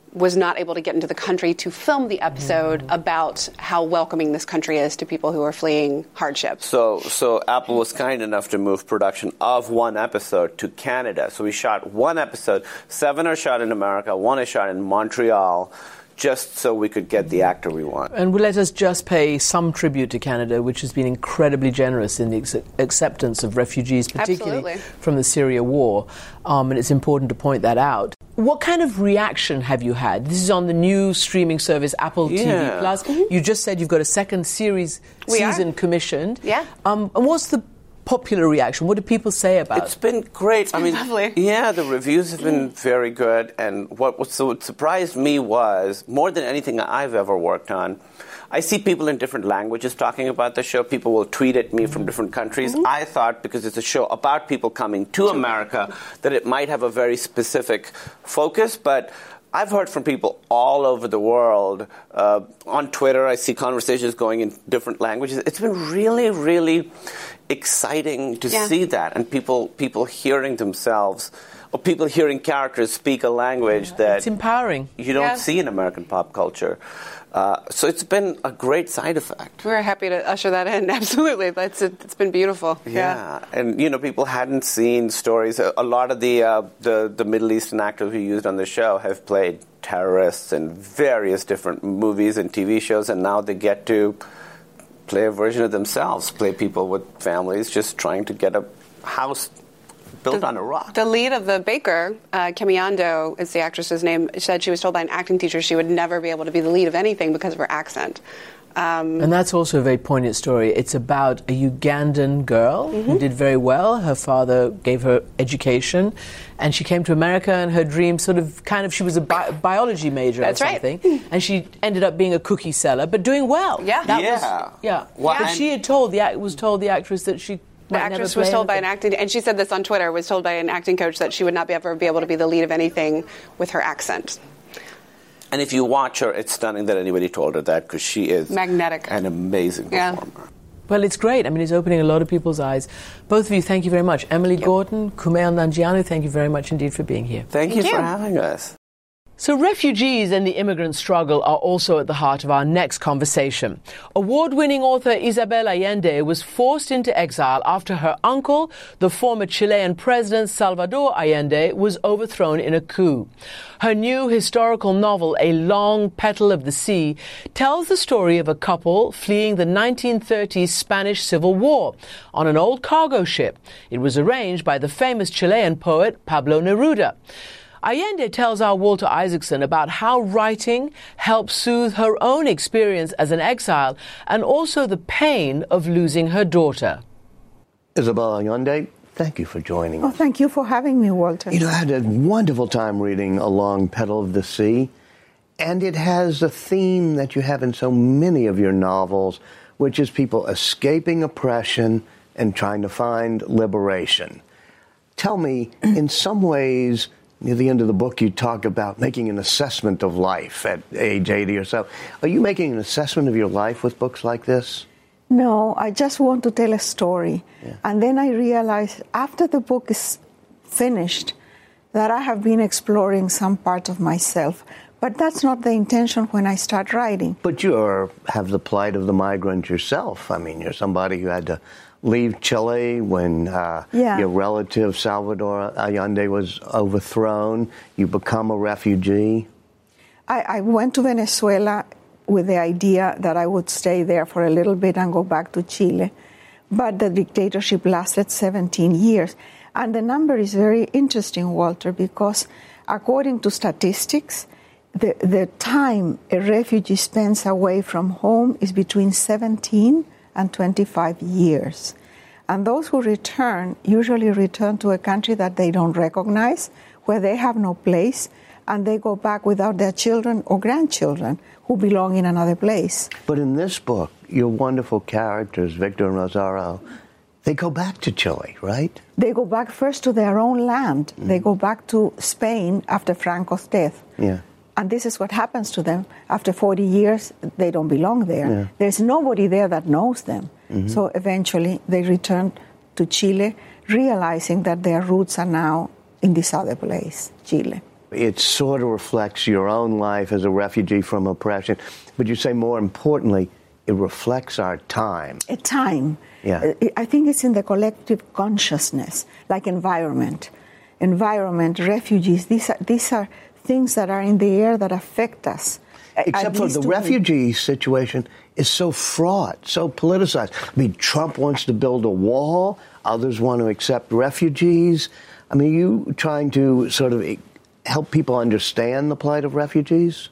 was not able to get into the country to film the episode mm. about how welcoming this country is to people who are fleeing hardship. So, so Apple was kind enough to move production of one episode to Canada. So we shot one episode. Seven are shot in America. One is shot in Montreal, just so we could get the actor we want. And let us just pay some tribute to Canada, which has been incredibly generous in the ex- acceptance of refugees, particularly Absolutely. from the Syria war. Um, and it's important to point that out. What kind of reaction have you had? This is on the new streaming service, Apple yeah. T V Plus. Mm-hmm. You just said you've got a second series we season are. commissioned. Yeah. Um, and what's the popular reaction? What do people say about it? It's been great. It's I been mean, lovely. Yeah, the reviews have been very good. And what, what, so what surprised me was, more than anything I've ever worked on, I see people in different languages talking about the show. People will tweet at me from different countries. Mm-hmm. I thought, because it's a show about people coming to America, that it might have a very specific focus. But I've heard from people all over the world. Uh, on Twitter, I see conversations going in different languages. It's been really, really exciting to yeah. see that, and people people hearing themselves, or people hearing characters speak a language that it's empowering. You don't yeah. see in American pop culture. Uh, so it's been a great side effect. We're happy to usher that in. Absolutely, that's it, it's been beautiful. Yeah. yeah, and you know, people hadn't seen stories. A, a lot of the, uh, the the Middle Eastern actors we used on the show have played terrorists in various different movies and T V shows, and now they get to play a version of themselves, play people with families just trying to get a house built the, on a rock. The lead of The Baker, uh, Kemiando is the actress's name, said she was told by an acting teacher she would never be able to be the lead of anything because of her accent. Um, and that's also a very poignant story. It's about a Ugandan girl mm-hmm. who did very well. Her father gave her education, and she came to America, and her dream sort of, kind of, she was a bi- biology major that's or something, right. and she ended up being a cookie seller, but doing well. Yeah. That yeah. Was, yeah. Well, but she had told, the act was told the actress that she The actress was told by an acting, and she said this on Twitter, was told by an acting coach that she would not be ever be able to be the lead of anything with her accent. And if you watch her, it's stunning that anybody told her that, because she is magnetic, an amazing yeah. performer. Well, it's great. I mean, it's opening a lot of people's eyes. Both of you, thank you very much. Emily yep. Gordon, Kumail Nanjiani, thank you very much indeed for being here. Thank, thank you you for having us. So refugees and the immigrant struggle are also at the heart of our next conversation. Award-winning author Isabel Allende was forced into exile after her uncle, the former Chilean president Salvador Allende, was overthrown in a coup. Her new historical novel, A Long Petal of the Sea, tells the story of a couple fleeing the nineteen thirties Spanish Civil War on an old cargo ship. It was arranged by the famous Chilean poet Pablo Neruda. Allende tells our Walter Isaacson about how writing helped soothe her own experience as an exile and also the pain of losing her daughter. Isabel Allende, thank you for joining Oh, us. thank you for having me, Walter. You know, I had a wonderful time reading A Long Petal of the Sea, and it has a theme that you have in so many of your novels, which is people escaping oppression and trying to find liberation. Tell me, in some ways, near the end of the book, you talk about making an assessment of life at age eighty or so. Are you making an assessment of your life with books like this? No, I just want to tell a story. Yeah. And then I realized after the book is finished that I have been exploring some part of myself. But that's not the intention when I start writing. But you are, have the plight of the migrant yourself. I mean, you're somebody who had to leave Chile when uh, yeah. your relative Salvador Allende was overthrown. You become a refugee. I, I went to Venezuela with the idea that I would stay there for a little bit and go back to Chile. But the dictatorship lasted seventeen years. And the number is very interesting, Walter, because according to statistics, the, the time a refugee spends away from home is between seventeen and twenty-five years. And those who return usually return to a country that they don't recognize, where they have no place, and they go back without their children or grandchildren who belong in another place. But in this book, your wonderful characters, Victor and Rosario, they go back to Chile, right? They go back first to their own land. Mm. They go back to Spain after Franco's death. Yeah. And this is what happens to them. After forty years, they don't belong there. Yeah. There's nobody there that knows them. Mm-hmm. So eventually they return to Chile, realizing that their roots are now in this other place, Chile. It sort of reflects your own life as a refugee from oppression. But you say more importantly, it reflects our time. A time. Yeah. I think it's in the collective consciousness, like environment. Environment, refugees, these are, these are things that are in the air that affect us. Except for the refugee situation is so fraught, so politicized. I mean, Trump wants to build a wall. Others want to accept refugees. I mean, are you trying to sort of help people understand the plight of refugees?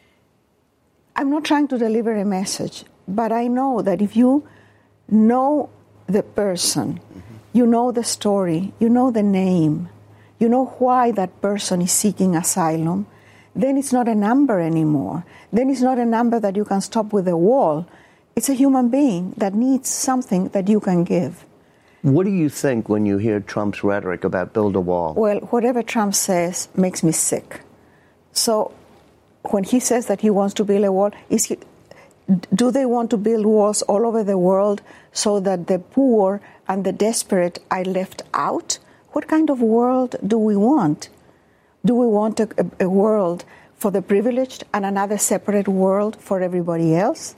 I'm not trying to deliver a message, but I know that if you know the person, mm-hmm. you know the story, you know the name, you know why that person is seeking asylum, then it's not a number anymore. Then it's not a number that you can stop with a wall. It's a human being that needs something that you can give. What do you think when you hear Trump's rhetoric about build a wall? Well, whatever Trump says makes me sick. So when he says that he wants to build a wall, is he, do they want to build walls all over the world so that the poor and the desperate are left out? What kind of world do we want? Do we want a, a, a world for the privileged and another separate world for everybody else?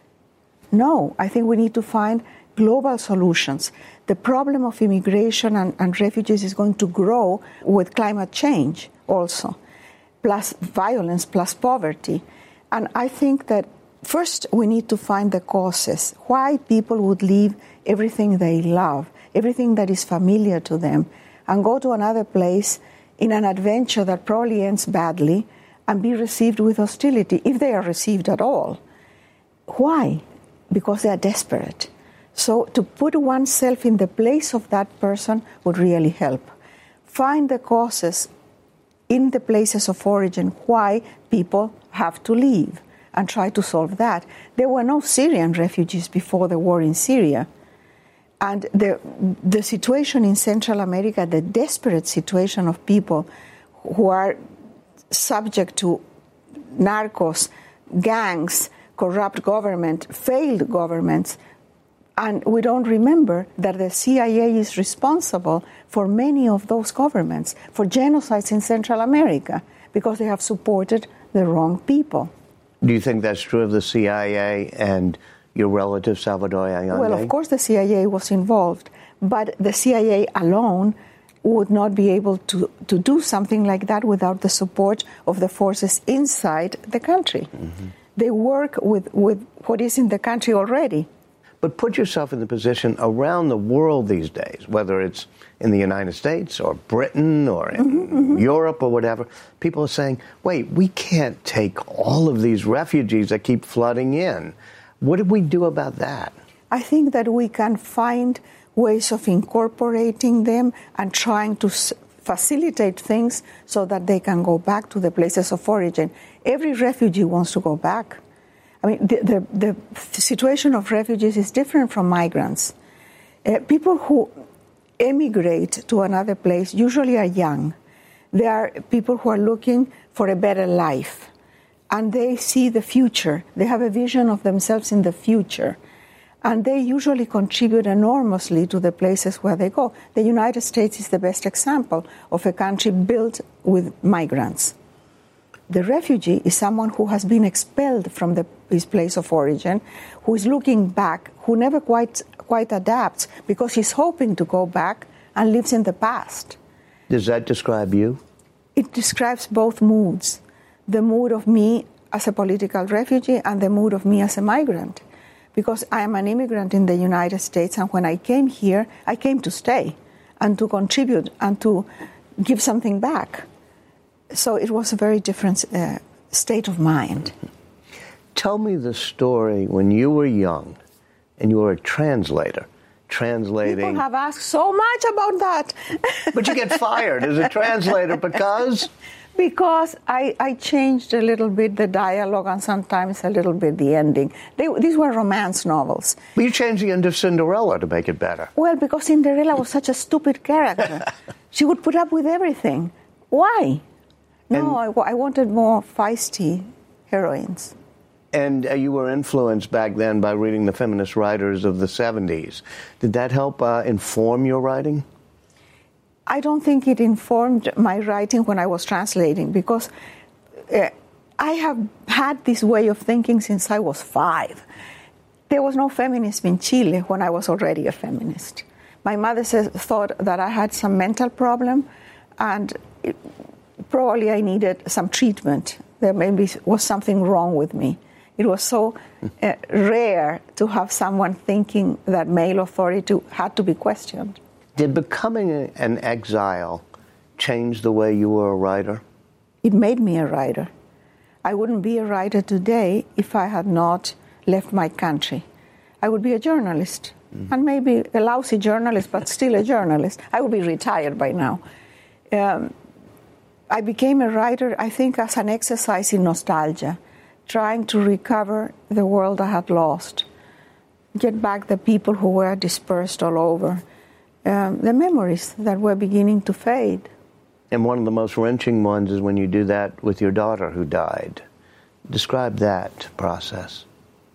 No, I think we need to find global solutions. The problem of immigration and, and refugees is going to grow with climate change also, plus violence, plus poverty. And I think that first we need to find the causes, why people would leave everything they love, everything that is familiar to them, and go to another place in an adventure that probably ends badly and be received with hostility, if they are received at all. Why? Because they are desperate. So to put oneself in the place of that person would really help. Find the causes in the places of origin why people have to leave and try to solve that. There were no Syrian refugees before the war in Syria. And the, the situation in Central America, the desperate situation of people who are subject to narcos, gangs, corrupt government, failed governments, and we don't remember that the C I A is responsible for many of those governments, for genocides in Central America, because they have supported the wrong people. Do you think that's true of the C I A and your relative Salvador Allende? Well, of course the C I A was involved, but the C I A alone would not be able to, to do something like that without the support of the forces inside the country. Mm-hmm. They work with, with what is in the country already. But put yourself in the position around the world these days, whether it's in the United States or Britain or in mm-hmm, mm-hmm. Europe or whatever, people are saying, wait, we can't take all of these refugees that keep flooding in. What do we do about that? I think that we can find ways of incorporating them and trying to s- facilitate things so that they can go back to the places of origin. Every refugee wants to go back. I mean, the, the, the situation of refugees is different from migrants. Uh, people who emigrate to another place usually are young. They are people who are looking for a better life. And they see the future. They have a vision of themselves in the future. And they usually contribute enormously to the places where they go. The United States is the best example of a country built with migrants. The refugee is someone who has been expelled from the, his place of origin, who is looking back, who never quite quite adapts because he's hoping to go back and lives in the past. Does that describe you? It describes both moods, the mood of me as a political refugee and the mood of me as a migrant. Because I am an immigrant in the United States, and when I came here, I came to stay and to contribute and to give something back. So it was a very different uh, state of mind. Tell me the story when you were young and you were a translator, translating... People have asked so much about that. But you get fired as a translator because... Because I, I changed a little bit the dialogue and sometimes a little bit the ending. They, these were romance novels. But you changed the end of Cinderella to make it better. Well, because Cinderella was such a stupid character. She would put up with everything. Why? No, I, I wanted more feisty heroines. And uh, you were influenced back then by reading the feminist writers of the seventies. Did that help uh, inform your writing? I don't think it informed my writing when I was translating, because uh, I have had this way of thinking since I was five. There was no feminism in Chile when I was already a feminist. My mother says, thought that I had some mental problem, and it, probably I needed some treatment. There maybe was something wrong with me. It was so uh, rare to have someone thinking that male authority had to be questioned. Did becoming a, an exile change the way you were a writer? It made me a writer. I wouldn't be a writer today if I had not left my country. I would be a journalist, mm-hmm. and maybe a lousy journalist, but still a journalist. I would be retired by now. Um, I became a writer, I think, as an exercise in nostalgia, trying to recover the world I had lost, get back the people who were dispersed all over, um, the memories that were beginning to fade. And one of the most wrenching ones is when you do that with your daughter who died. Describe that process.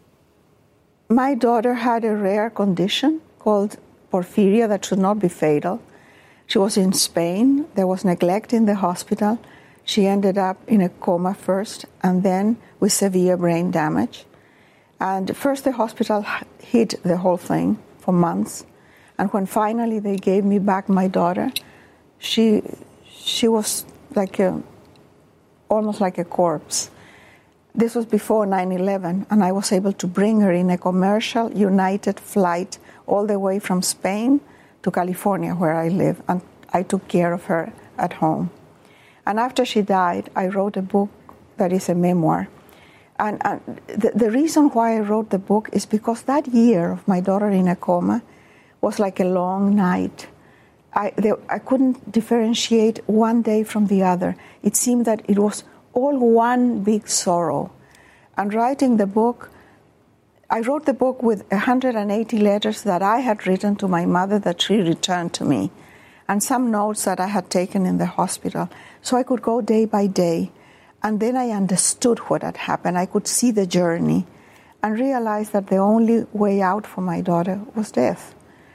My daughter had a rare condition called porphyria that should not be fatal. She was in Spain. There was neglect in the hospital. She ended up in a coma first, and then with severe brain damage. And first the hospital hid the whole thing for months. And when finally they gave me back my daughter, she she was like a, almost like a corpse. This was before nine eleven, and I was able to bring her in a commercial United flight all the way from Spain to California, where I live, and I took care of her at home. And after she died, I wrote a book that is a memoir. And, and the, the reason why I wrote the book is because that year of my daughter in a coma was like a long night. I, there, I couldn't differentiate one day from the other. It seemed that it was all one big sorrow. And writing the book, I wrote the book with one hundred eighty letters that I had written to my mother that she returned to me, and some notes that I had taken in the hospital. So I could go day by day. And then I understood what had happened. I could see the journey and realize that the only way out for my daughter was death.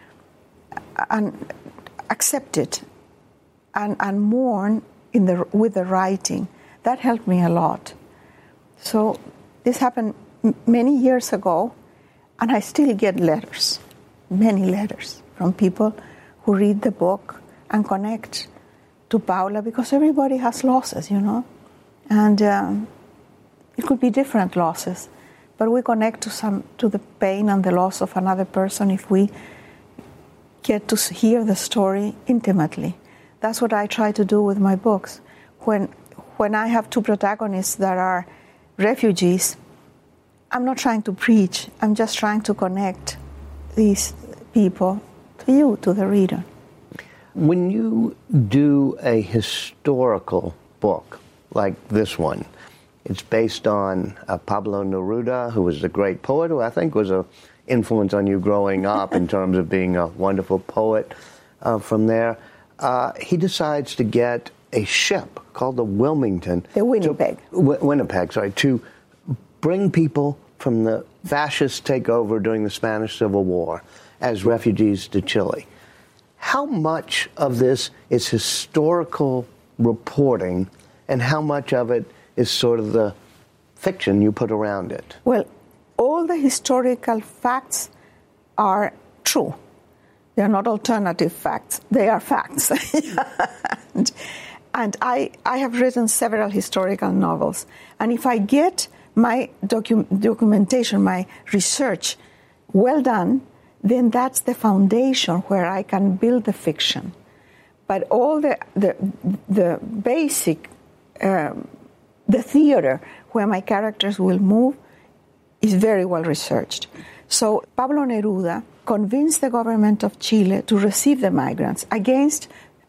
And accept it and, and mourn in the, with the writing. That helped me a lot. So this happened m- many years ago, and I still get letters, many letters from people who read the book and connect to Paula, because everybody has losses, you know. And um, it could be different losses, but we connect to some to the pain and the loss of another person if we get to hear the story intimately. That's what I try to do with my books. When when I have two protagonists that are refugees, I'm not trying to preach. I'm just trying to connect these people to you, to the reader. When you do a historical book, like this one, it's based on uh, Pablo Neruda, who was a great poet, who I think was an influence on you growing up in terms of being a wonderful poet uh, from there. Uh, he decides to get a ship called the Wilmington. The Winnipeg. To, w- Winnipeg, sorry, to bring people from the fascist takeover during the Spanish Civil War as refugees to Chile. How much of this is historical reporting, and how much of it is sort of the fiction you put around it? Well, all the historical facts are true. They are not alternative facts. They are facts. and and I, I have written several historical novels. And if I get my docu- documentation, my research well done, then that's the foundation where I can build the fiction. But all the the, the basic Um, the theater where my characters will move is very well researched. So Pablo Neruda convinced the government of Chile to receive the migrants against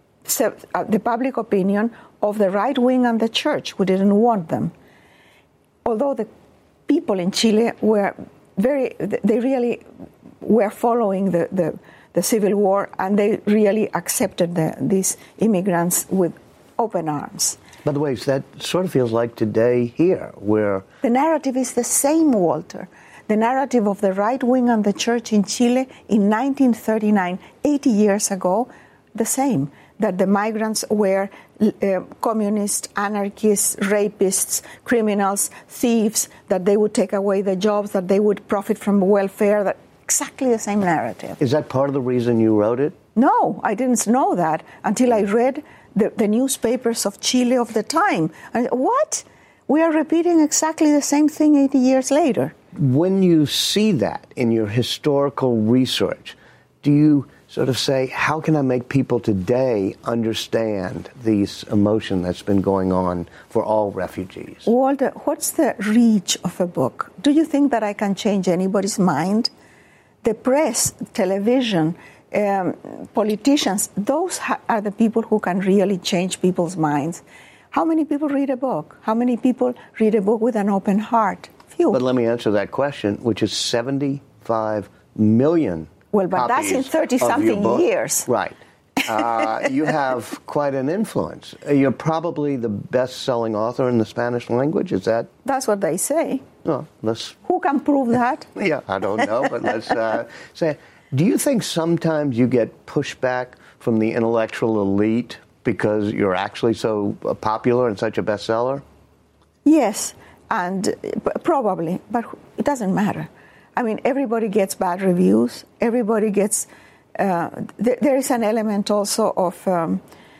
the public opinion of the right wing and the church, who didn't want them. Although the people in Chile were very, they really were following the, the, the Civil War, and they really accepted the, these immigrants with open arms. By the way, that sort of feels like today here, where... The narrative is the same, Walter. The narrative of the right wing and the church in Chile in nineteen thirty-nine, eighty years ago, the same. that the migrants were uh, communists, anarchists, rapists, criminals, thieves, that they would take away the jobs, that they would profit from welfare, that exactly the same narrative. Is that part of the reason you wrote it? No, I didn't know that until I read the, the newspapers of Chile of the time. I, what? We are repeating exactly the same thing eighty years later. When you see that in your historical research, do you sort of say, how can I make people today understand these emotion that's been going on for all refugees? Walter, what's the reach of a book? Do you think that I can change anybody's mind? The press, television, um, politicians, those ha- are the people who can really change people's minds. How many people read a book? How many people read a book with an open heart? Few. But let me answer that question, which is seventy-five million. Well, but that's in thirty-something years. Right. Uh, you have quite an influence. You're probably the best-selling author in the Spanish language. Is that? That's what they say. No, let's. Who can prove that? Yeah, I don't know, but let's uh, say. Do you think sometimes you get pushback from the intellectual elite because you're actually so popular and such a bestseller? Yes, and probably, but it doesn't matter. I mean, everybody gets bad reviews. Everybody gets. Uh, th- there is an element also of, um,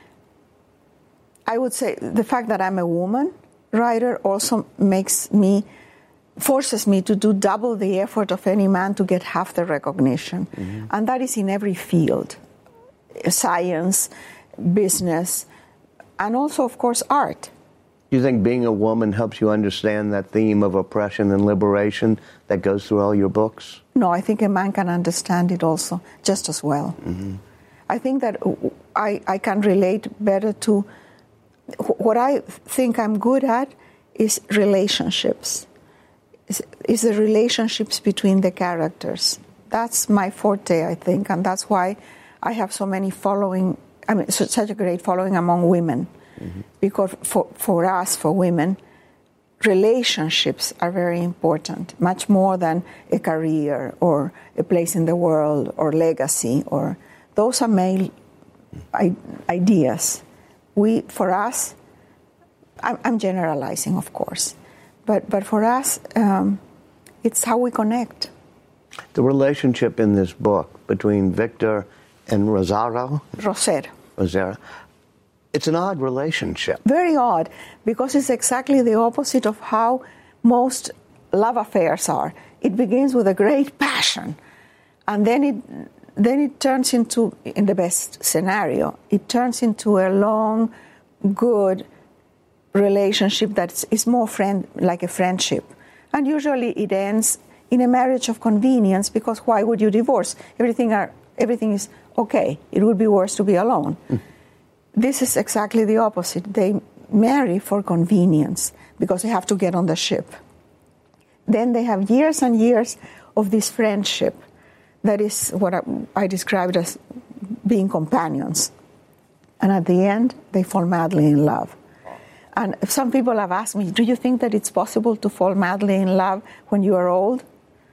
I would say, the fact that I'm a woman writer also makes me, forces me to do double the effort of any man to get half the recognition. Mm-hmm. And that is in every field, science, business, and also, of course, art. Do you think being a woman helps you understand that theme of oppression and liberation that goes through all your books? No, I think a man can understand it also just as well. Mm-hmm. I think that I, I can relate better to, what I think I'm good at is relationships. Is, is the relationships between the characters. That's my forte, I think, and that's why I have so many following, I mean, such a great following among women. Mm-hmm. Because for, for us, for women, relationships are very important, much more than a career or a place in the world or legacy. Or those are male I- ideas. We, for us, I'm, I'm generalizing, of course, but but for us, um, it's how we connect. The relationship in this book between Victor and Rosario, Rosero, Rosero. It's an odd relationship. Very odd, because it's exactly the opposite of how most love affairs are. It begins with a great passion, and then it then it turns into, in the best scenario, it turns into a long, good relationship that is more friend like a friendship. And usually it ends in a marriage of convenience, because why would you divorce? Everything are everything is okay. It would be worse to be alone. Mm. This is exactly the opposite. They marry for convenience because they have to get on the ship. Then they have years and years of this friendship that is what I, I described as being companions. And at the end, they fall madly in love. And some people have asked me, do you think that it's possible to fall madly in love when you are old?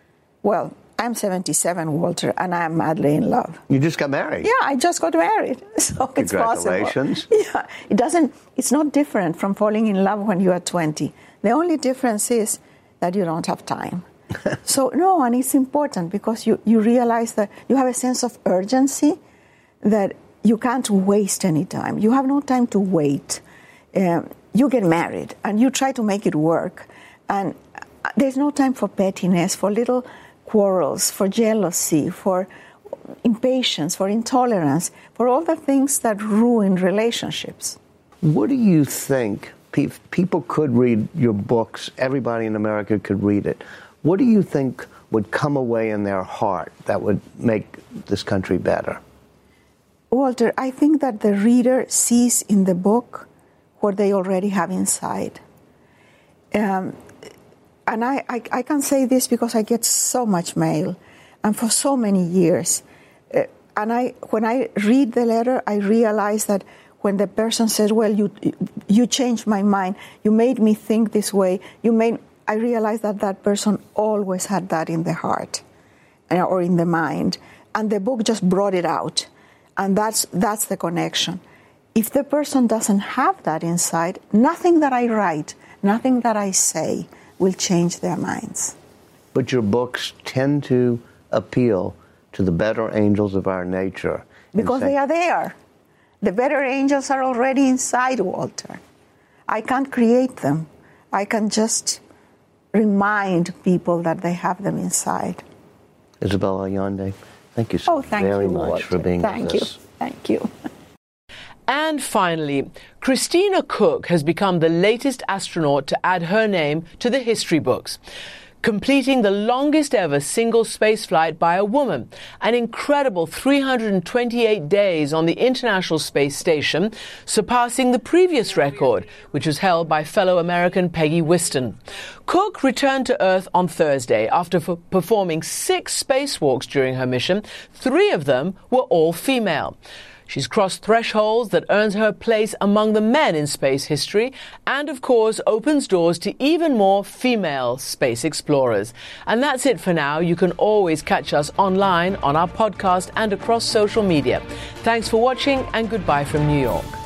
Well, I'm seventy-seven, Walter, and I'm madly in love. You just got married? Yeah, I just got married, so it's possible. Congratulations. Yeah, it doesn't. It's not different from falling in love when you are twenty. The only difference is that you don't have time. So no, and it's important because you you realize that you have a sense of urgency, that you can't waste any time. You have no time to wait. Um, you get married and you try to make it work, and there's no time for pettiness, for little quarrels, for jealousy, for impatience, for intolerance, for all the things that ruin relationships. What do you think? Pe- people could read your books. Everybody in America could read it. What do you think would come away in their heart that would make this country better? Walter, I think that the reader sees in the book what they already have inside. Um, And I, I, I can say this because I get so much mail, and for so many years. Uh, and I, when I read the letter, I realize that when the person says, well, you you changed my mind, you made me think this way, you made, I realize that that person always had that in the heart uh, or in the mind. And the book just brought it out. And that's that's the connection. If the person doesn't have that inside, nothing that I write, nothing that I say will change their minds. But your books tend to appeal to the better angels of our nature. Because they are there. The better angels are already inside Walter. I can't create them. I can just remind people that they have them inside. Isabel Allende, thank you so oh, thank very you, much Walter. for being thank with us. Thank you. Thank you. And finally, Christina Koch has become the latest astronaut to add her name to the history books, completing the longest ever single spaceflight by a woman, an incredible three hundred twenty-eight days on the International Space Station, surpassing the previous record, which was held by fellow American Peggy Whiston. Koch returned to Earth on Thursday after f- performing six spacewalks during her mission. Three of them were all female. She's crossed thresholds that earns her a place among the men in space history and, of course, opens doors to even more female space explorers. And that's it for now. You can always catch us online on our podcast and across social media. Thanks for watching and goodbye from New York.